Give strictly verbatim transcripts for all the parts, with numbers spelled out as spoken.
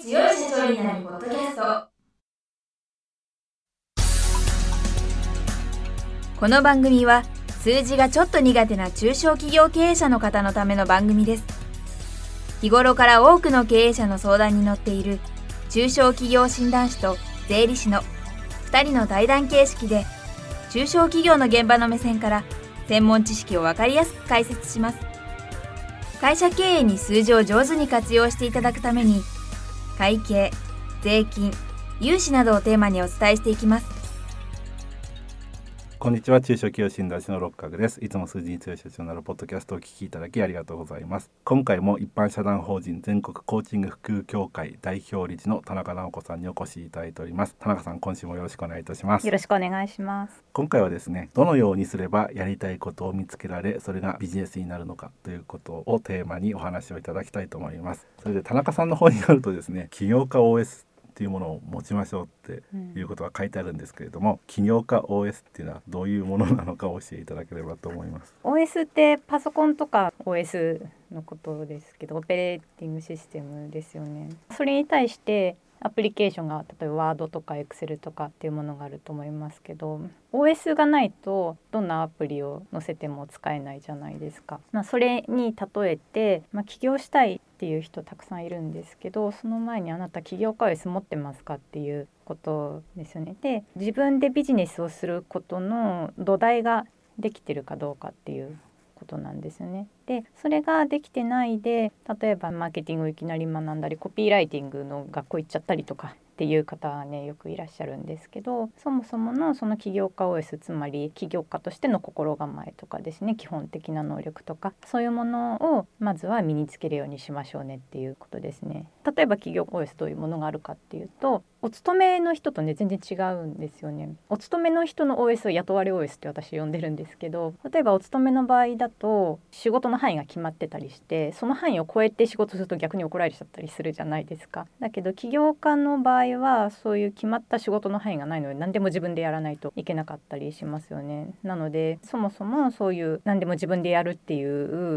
強い社長になるポッドキャスト。この番組は数字がちょっと苦手な中小企業経営者の方のための番組です。日頃から多くの経営者の相談に乗っている中小企業診断士と税理士のふたりの対談形式で、中小企業の現場の目線から専門知識を分かりやすく解説します。会社経営に数字を上手に活用していただくために、会計、税金、融資などをテーマにお伝えしていきます。 こんにちは。中小企業診断士の六角です。いつも数字に強い社長になるポッドキャストをお聞きいただきありがとうございます。今回も一般社団法人全国コーチング普及協会代表理事の田中直子さんにお越しいただいております。田中さん、今週もよろしくお願いいたします。 よろしくお願いします。 今回はですね、どのようにすればやりたいことを見つけられ、それがビジネスになるのかということをテーマにお話をいただきたいと思います。それで田中さんの方によるとですね、起業家 オーエスっていうものを持ちましょうっていうことが書いてあるんですけれども、うん、起業家 オーエス っていうのはどういうものなのかを教えていただければと思います。 オーエス ってパソコンとか オーエス のことですけど、オペレーティングシステムですよね。それに対してアプリケーションが例えば Word とか Excel とかっていうものがあると思いますけど、 オーエス がないとどんなアプリを載せても使えないじゃないですか。まあ、それに例えて、まあ、起業したいっていう人たくさんいるんですけど、その前にあなた起業家 オーエス 持ってますかっていうことですよね。で、自分でビジネスをすることの土台ができてるかどうかっていうことなんですよね。で、それができてないで、例えばマーケティングをいきなり学んだり、コピーライティングの学校行っちゃったりとかっていう方はね、よくいらっしゃるんですけど、そもそものその起業家 オーエス、つまり起業家としての心構えとかですね、基本的な能力とか、そういうものをまずは身につけるようにしましょうねっていうことですね。例えば起業 オーエス どういうものがあるかっていうと、お勤めの人とね全然違うんですよね。お勤めの人の オーエス を雇われ オーエス って私呼んでるんですけど、例えばお勤めの場合だと仕事の範囲が決まってたりして、その範囲を超えて仕事すると逆に怒られちゃったりするじゃないですか。だけど起業家の場合はそういう決まった仕事の範囲がないので、何でも自分でやらないといけなかったりしますよね。なのでそもそもそういう何でも自分でやるっていう、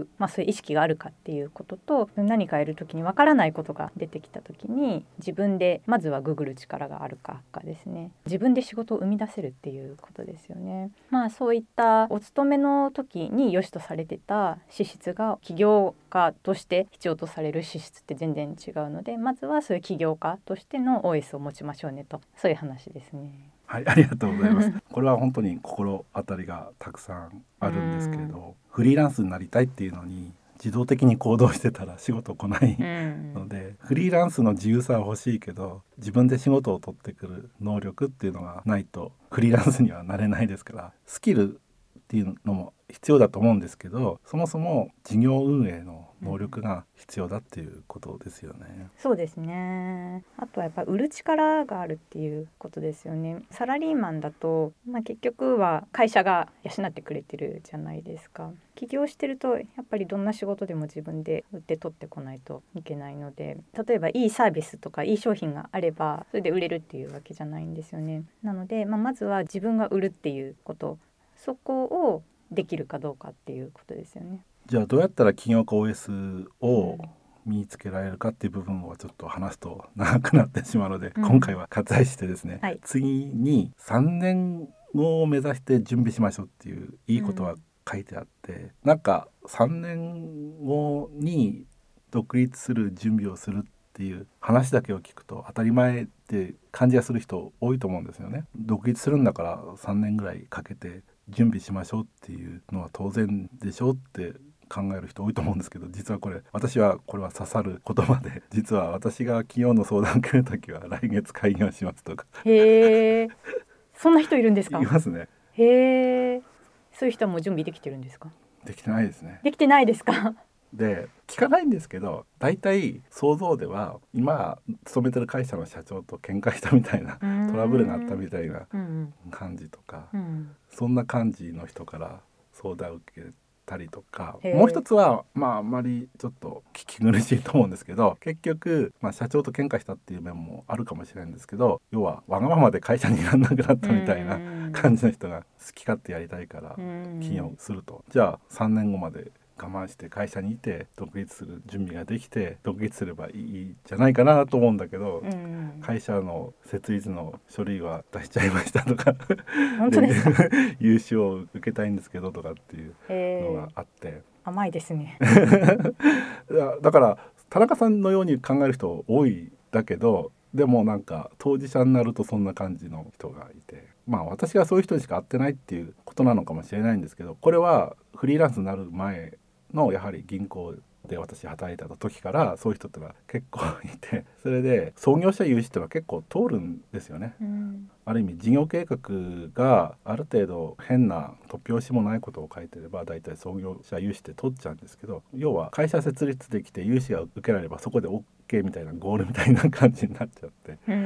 まあ、そういう意識があるかっていうことと、何かやるときにわからないことが出てきたときに自分でまずはググる力があるかかですね。自分で仕事を生み出せるっていうことですよね。まあそういったお勤めの時に良しとされてた資質が起業家として必要とされる資質って全然違うので、まずはそういう起業家としての オーエス を持ちましょうねと、そういう話ですね。 はい、ありがとうございますこれは本当に心当たりがたくさんあるんですけれど、フリーランスになりたいっていうのに自動的に行動してたら仕事来ないので、うん、フリーランスの自由さは欲しいけど、自分で仕事を取ってくる能力っていうのがないとフリーランスにはなれないですから、スキルっていうのも必要だと思うんですけど、そもそも事業運営の能力が必要だっていうことですよね。うん、 そうですね。あとはやっぱ売る力があるっていうことですよね。サラリーマンだと、まあ、結局は会社が養ってくれてるじゃないですか。起業してるとやっぱりどんな仕事でも自分で売って取ってこないといけないので、例えばいいサービスとかいい商品があればそれで売れるっていうわけじゃないんですよね。なので、まあ、まずは自分が売るっていうこと、そこをできるかどうかっていうことですよね。 じゃあどうやったら起業家 オーエス を身につけられるかっていう部分をちょっと話すと長くなってしまうので、うん、今回は割愛してですね、はい、次にさんねんごを目指して準備しましょうっていういいことは書いてあって、うん、なんかさんねんごに独立する準備をするっていう話だけを聞くと当たり前って感じがする人多いと思うんですよね。独立するんだからさんねんぐらいかけて準備しましょうっていうのは当然でしょうって考える人多いと思うんですけど、実はこれ私はこれは刺さる言葉で、実は私が企業の相談を受けるときは来月開業しますとかへーそんな人いるんですか？ いますね。 へーそういう人はもう準備できてるんですか？ できてないですね。 できてないですか？ で聞かないんですけど、大体想像では今勤めてる会社の社長と喧嘩したみたいな、トラブルがあったみたいな感じとか、うんうん、そんな感じの人から相談を受けたりとか、もう一つはまああんまりちょっと聞き苦しいと思うんですけど、結局、まあ、社長と喧嘩したっていう面もあるかもしれないんですけど、要はわがままで会社にいらんなくなったみたいな感じの人が好き勝手やりたいから起業すると、じゃあさんねんごまで我慢して会社にいて独立する準備ができて独立すればいいんじゃないかなと思うんだけど、うん、会社の設立の書類は出しちゃいましたとか本当ですか融資を受けたいんですけどとかっていうのがあって、 甘いですねだから田中さんのように考える人多いだけど、でもなんか当事者になるとそんな感じの人がいて、まあ私がそういう人にしか会ってないっていうことなのかもしれないんですけど、これはフリーランスになる前のやはり銀行で私働いてた時からそういう人ってのは結構いて、それで創業者融資ってのは結構通るんですよね、うん、ある意味事業計画がある程度変な突拍子もないことを書いてればだいたい創業者融資って通っちゃうんですけど、要は会社設立できて融資が受けられればそこで OK みたいなゴールみたいな感じになっちゃって、うん、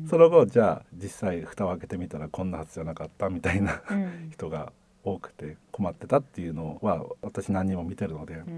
その後じゃあ実際蓋を開けてみたらこんなはずじゃなかったみたいな、うん、人が多くて困ってたっていうのは私何人も見てるので、うん、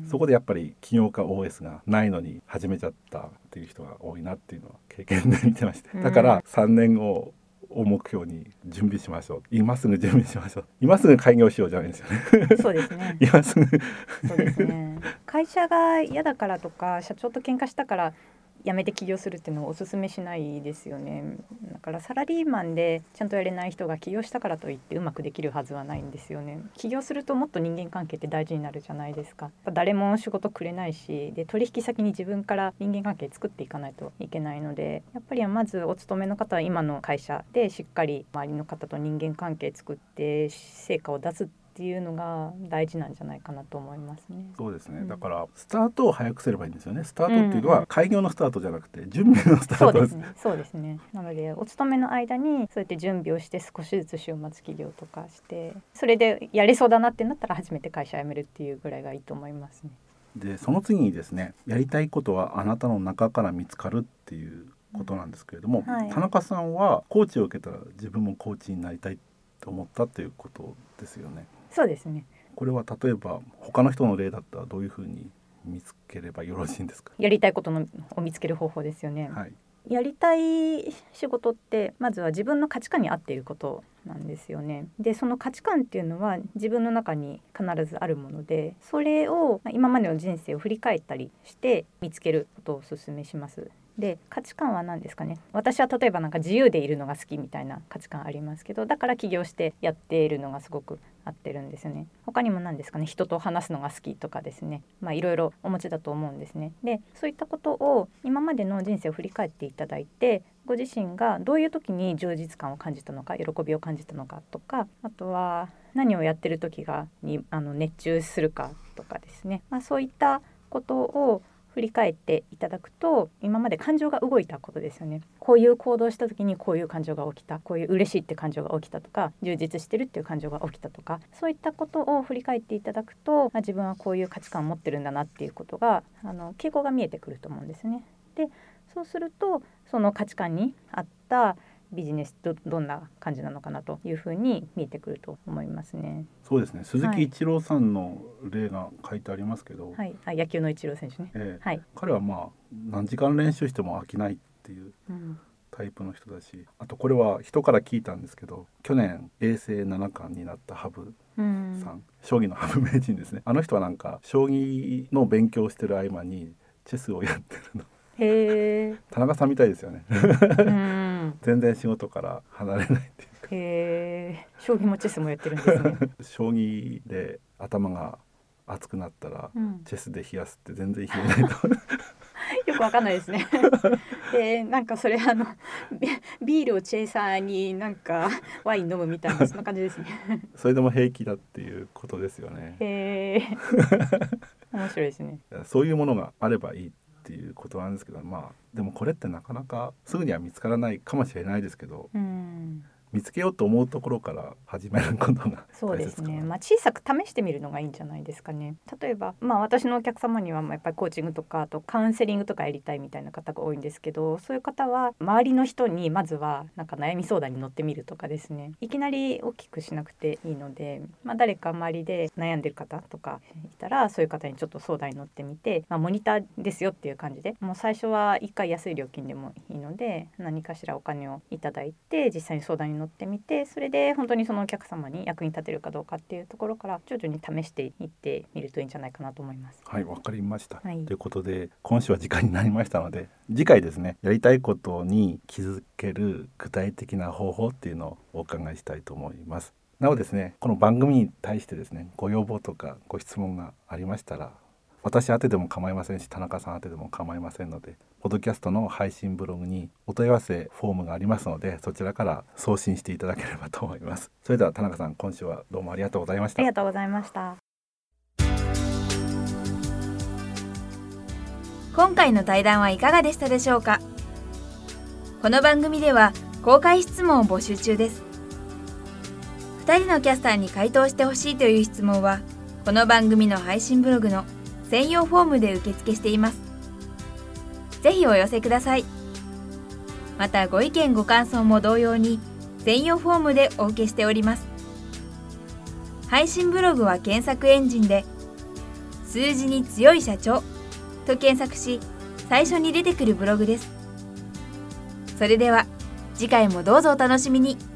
そこでやっぱり起業家 オーエス がないのに始めちゃったっていう人が多いなっていうのは経験で見てまして、だからさんねんごを目標に準備しましょう、今すぐ準備しましょう、今すぐ開業しようじゃないんですよねそうですね今すぐそうですね、会社が嫌だからとか社長と喧嘩したから辞めて起業するっていうのをお勧めしないですよね。だからサラリーマンでちゃんとやれない人が起業したからといってうまくできるはずはないんですよね。起業するともっと人間関係って大事になるじゃないですか。誰も仕事くれないし、で取引先に自分から人間関係作っていかないといけないので、やっぱりまずお勤めの方は今の会社でしっかり周りの方と人間関係作って成果を出すっていうのが大事なんじゃないかなと思いますね。 そうですね、うん、だからスタートを早くすればいいんですよね。スタートっていうのは開業のスタートじゃなくて準備のスタートです。 そうですね、そうですね。なのでお勤めの間にそうやって準備をして少しずつ週末起業とかして、それでやれそうだなってなったら初めて会社辞めるっていうぐらいがいいと思いますね。 でその次にですね、やりたいことはあなたの中から見つかるっていうことなんですけれども、うんはい、田中さんはコーチを受けたら自分もコーチになりたいと思ったっていうことですよね。 そうですね。 これは例えば他の人の例だったらどういうふうに見つければよろしいんですか？ やりたいことのを見つける方法ですよね、はい、やりたい仕事ってまずは自分の価値観に合っていることなんですよね。でその価値観っていうのは自分の中に必ずあるもので、それを今までの人生を振り返ったりして見つけることをお勧めします。で価値観は何ですかね。私は例えばなんか自由でいるのが好きみたいな価値観ありますけど、だから起業してやっているのがすごく合ってるんですよね。他にも何ですかね、人と話すのが好きとかですね、まあいろいろお持ちだと思うんですね。でそういったことを今までの人生を振り返っていただいて、ご自身がどういう時に充実感を感じたのか、喜びを感じたのかとか、あとは何をやってる時がにあの熱中するかとかですね、まあ、そういったことを振り返っていただくと、今まで感情が動いたことですよね。こういう行動した時にこういう感情が起きた、こういう嬉しいって感情が起きたとか、充実してるっていう感情が起きたとか、そういったことを振り返っていただくと、まあ、自分はこういう価値観を持ってるんだなっていうことがあの傾向が見えてくると思うんですね。でそうするとその価値観に合ったビジネス ど, どんな感じなのかなというふうに見えてくると思いますね。 そうですね、鈴木一郎さんの例が書いてありますけど、 はい、あ野球の一郎選手ね、 えーはい、 彼はまあ何時間練習しても飽きないっていうタイプの人だし、うん、あとこれは人から聞いたんですけど、去年永世七冠になった羽生さん、うん、将棋の羽生名人ですね。あの人はなんか将棋の勉強してる合間にチェスをやってるの。 へー、 田中さんみたいですよねうん全然仕事から離れないっていうか。 へー、将棋もチェスもやってるんですね将棋で頭が熱くなったら、うん、チェスで冷やすって全然冷えないとよくわかんないですねでなんかそれあのビールをチェイサーになんかワイン飲むみたいなそんな感じですねそれでも平気だっていうことですよね。 へー面白いですね。 そういうものがあればいいっていうことなんですけど、まあでもこれってなかなかすぐには見つからないかもしれないですけど、うん見つけようと思うところから始めることが大切かな。 そうですね、まあ、小さく試してみるのがいいんじゃないですかね。例えば、まあ、私のお客様にはやっぱりコーチングとかあとカウンセリングとかやりたいみたいな方が多いんですけど、そういう方は周りの人にまずはなんか悩み相談に乗ってみるとかですね、いきなり大きくしなくていいので、まあ、誰か周りで悩んでる方とかいたらそういう方にちょっと相談に乗ってみて、まあ、モニターですよっていう感じで、もう最初はいっかい安い料金でもいいので何かしらお金をいただいて実際に相談に乗って乗ってみて、それで本当にそのお客様に役に立てるかどうかっていうところから徐々に試していってみるといいんじゃないかなと思います。 はい、わかりました、 はい、 ということで今週は時間になりましたので、次回ですね、やりたいことに気づける具体的な方法っていうのをお伺いしたいと思います。なおですね、この番組に対してですね、ご要望とかご質問がありましたら、私宛てでも構いませんし、田中さん宛てでも構いませんので、ポッドキャストの配信ブログにお問い合わせフォームがありますので、そちらから送信していただければと思います。それでは田中さん、今週はどうもありがとうございました。 ありがとうございました。 今回の対談はいかがでしたでしょうか。この番組では公開質問を募集中です。ふたりのキャスターに回答してほしいという質問は、この番組の配信ブログの専用フォームで受付しています。ぜひお寄せください。またご意見ご感想も同様に専用フォームでお受けしております。配信ブログは検索エンジンで数字に強い社長と検索し、最初に出てくるブログです。それでは次回もどうぞお楽しみに。